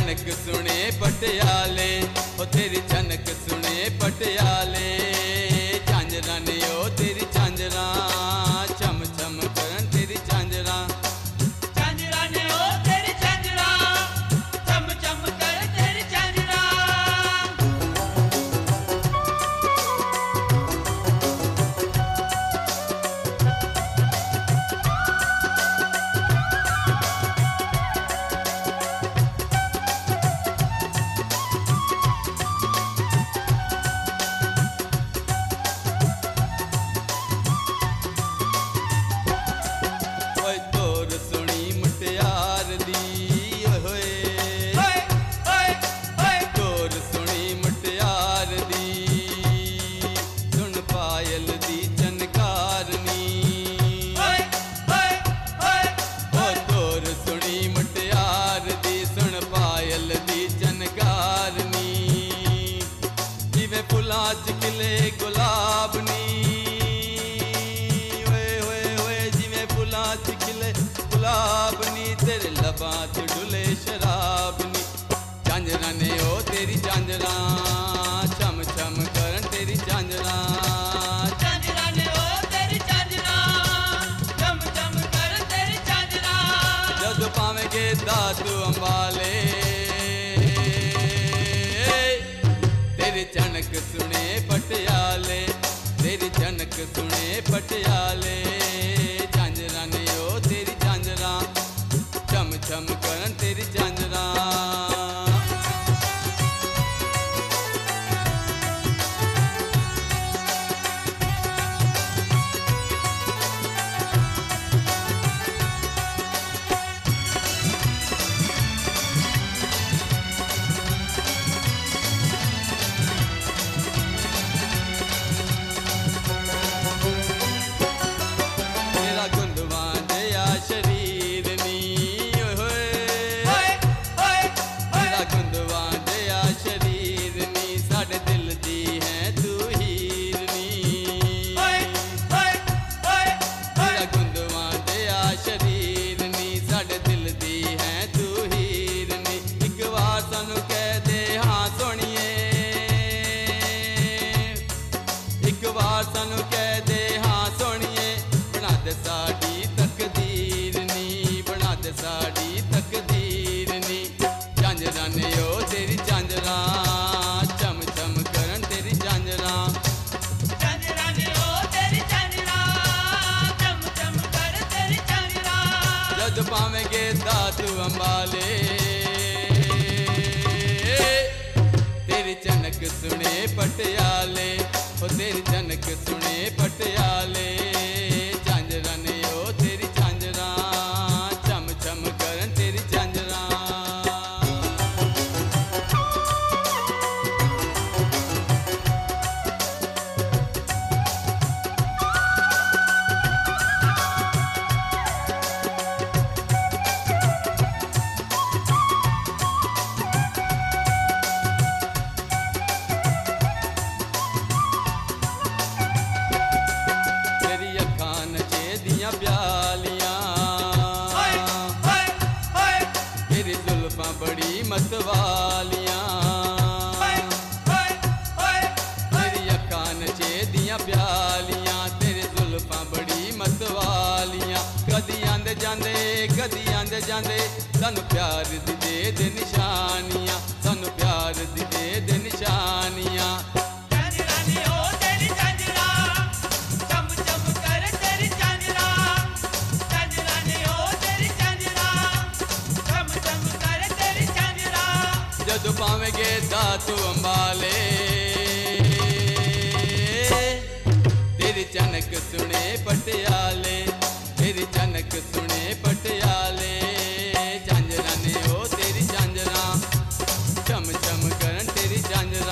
झनक सुने पटियाले, ओ तेरी झनक सुने पटियाले। झांजरा ने ओ तेरी झांजरा, चम चम करन तेरी झांजरा। झांजरा ने ओ तेरी झांजरा, चम चम कर तेरी झांजरा। खिले गुलाब नी, ओए ओए ओए जिवें फुलां च खिले गुलाब नी, तेरे लबां च डुले शराब नी। झांजरा ने ओ तेरी झांजरा, चम चम करन तेरी झांजरा। झांजरा ने ओ तेरी झांजरा, चम चम कर तेरी झांजरा। जद पावेंगे दातू अंबाले, तेरी झनक सुने पटियाले, तेरी झनक सुने पटियाले। झांजरा ने ओ तेरी झांजरा, चम चम करन तेरी झांजरा। सानू कह दे हाँ सोनिए, बना दे साड़ी तकदीर नी, बना दे साड़ी तकदीर नी। झांजरा ने ओ तेरी झांजरा, चम चम करन तेरी झांजरा। झांजरा ने ओ तेरी झांजरा, चम चम कर तेरी झांजरा। जद पावेंगे दातू अंबाले, तेरी झनक सुने पटियाले, ओ तेरी झनक सुने पटियाले। झांजरा ने ओ तेरी झांजरा, चम चम करन तेरी झांजरा। तेरी जुल्फां बड़ी मतवालियां, तेरी अखां नचे दियां प्यालियां, तेरी जुल्फां बड़ी मतवालियां। कदी आंदे जांदे, कदी आंदे जांदे, सानू प्यार दी दे निशानियां, सानू प्यार दी दे निशानियां। जद पावेंगे दातू अंबाले, तेरी झनक सुने पटियाले, तेरी झनक सुने पटियाले। झांजरा ने ओ तेरी झांजरा, चम चम करन तेरी झांजरा।